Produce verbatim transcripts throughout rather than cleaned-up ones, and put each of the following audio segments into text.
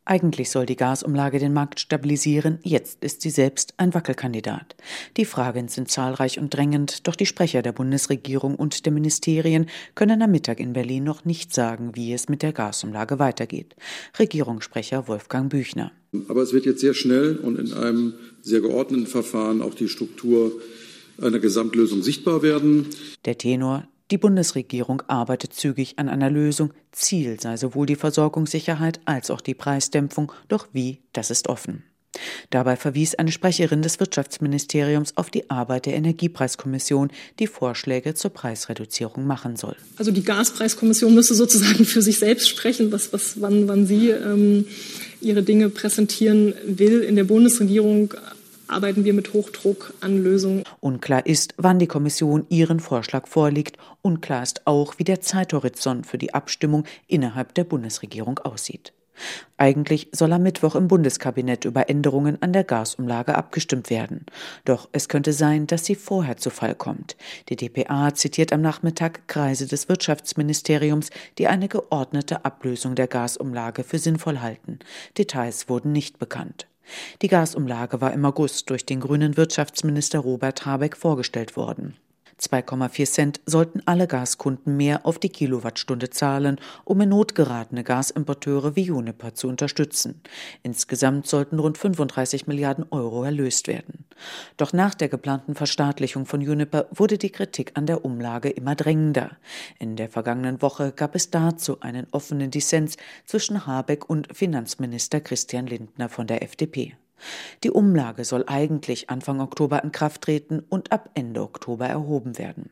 Eigentlich soll die Gasumlage den Markt stabilisieren, jetzt ist sie selbst ein Wackelkandidat. Die Fragen sind zahlreich und drängend, doch die Sprecher der Bundesregierung und der Ministerien können am Mittag in Berlin noch nicht sagen, wie es mit der Gasumlage weitergeht. Regierungssprecher Wolfgang Büchner. Aber es wird jetzt sehr schnell und in einem sehr geordneten Verfahren auch die Struktur einer Gesamtlösung sichtbar werden. Der Tenor: Die Bundesregierung arbeitet zügig an einer Lösung. Ziel sei sowohl die Versorgungssicherheit als auch die Preisdämpfung. Doch wie, das ist offen. Dabei verwies eine Sprecherin des Wirtschaftsministeriums auf die Arbeit der Energiepreiskommission, die Vorschläge zur Preisreduzierung machen soll. Also die Gaspreiskommission müsste sozusagen für sich selbst sprechen, was, was, wann, wann sie ähm, ihre Dinge präsentieren will. In der Bundesregierung arbeiten wir mit Hochdruck an Lösungen. Unklar ist, wann die Kommission ihren Vorschlag vorlegt. Unklar ist auch, wie der Zeithorizont für die Abstimmung innerhalb der Bundesregierung aussieht. Eigentlich soll am Mittwoch im Bundeskabinett über Änderungen an der Gasumlage abgestimmt werden. Doch es könnte sein, dass sie vorher zu Fall kommt. Die d p a zitiert am Nachmittag Kreise des Wirtschaftsministeriums, die eine geordnete Ablösung der Gasumlage für sinnvoll halten. Details wurden nicht bekannt. Die Gasumlage war im August durch den grünen Wirtschaftsminister Robert Habeck vorgestellt worden. zwei Komma vier Cent sollten alle Gaskunden mehr auf die Kilowattstunde zahlen, um in Not geratene Gasimporteure wie Uniper zu unterstützen. Insgesamt sollten rund fünfunddreißig Milliarden Euro erlöst werden. Doch nach der geplanten Verstaatlichung von Uniper wurde die Kritik an der Umlage immer drängender. In der vergangenen Woche gab es dazu einen offenen Dissens zwischen Habeck und Finanzminister Christian Lindner von der F D P. Die Umlage soll eigentlich Anfang Oktober in Kraft treten und ab Ende Oktober erhoben werden.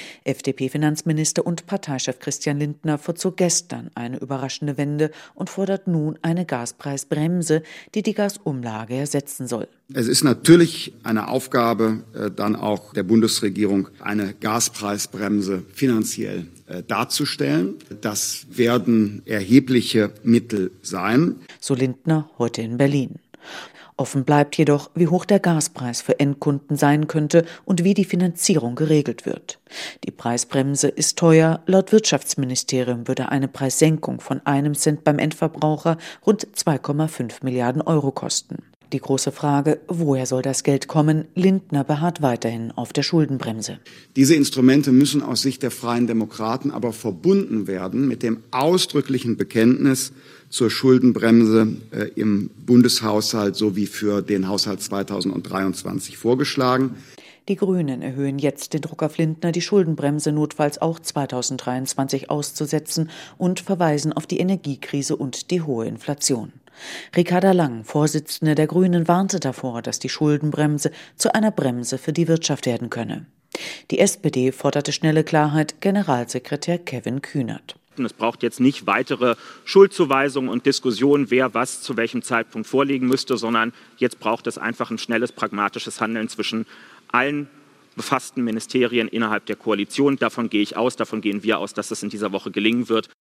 F D P-Finanzminister und Parteichef Christian Lindner vollzog gestern eine überraschende Wende und fordert nun eine Gaspreisbremse, die die Gasumlage ersetzen soll. Es ist natürlich eine Aufgabe äh, dann auch der Bundesregierung, eine Gaspreisbremse finanziell äh, darzustellen. Das werden erhebliche Mittel sein. So Lindner heute in Berlin. Offen bleibt jedoch, wie hoch der Gaspreis für Endkunden sein könnte und wie die Finanzierung geregelt wird. Die Preisbremse ist teuer. Laut Wirtschaftsministerium würde eine Preissenkung von einem Cent beim Endverbraucher rund zwei Komma fünf Milliarden Euro kosten. Die große Frage: Woher soll das Geld kommen? Lindner beharrt weiterhin auf der Schuldenbremse. Diese Instrumente müssen aus Sicht der Freien Demokraten aber verbunden werden mit dem ausdrücklichen Bekenntnis zur Schuldenbremse äh, im Bundeshaushalt sowie für den Haushalt zweitausenddreiundzwanzig vorgeschlagen. Die Grünen erhöhen jetzt den Druck auf Lindner, die Schuldenbremse notfalls auch zweitausenddreiundzwanzig auszusetzen, und verweisen auf die Energiekrise und die hohe Inflation. Ricarda Lang, Vorsitzende der Grünen, warnte davor, dass die Schuldenbremse zu einer Bremse für die Wirtschaft werden könne. Die S P D forderte schnelle Klarheit, Generalsekretär Kevin Kühnert. Es braucht jetzt nicht weitere Schuldzuweisungen und Diskussionen, wer was zu welchem Zeitpunkt vorlegen müsste, sondern jetzt braucht es einfach ein schnelles, pragmatisches Handeln zwischen allen befassten Ministerien innerhalb der Koalition. Davon gehe ich aus, davon gehen wir aus, dass das in dieser Woche gelingen wird.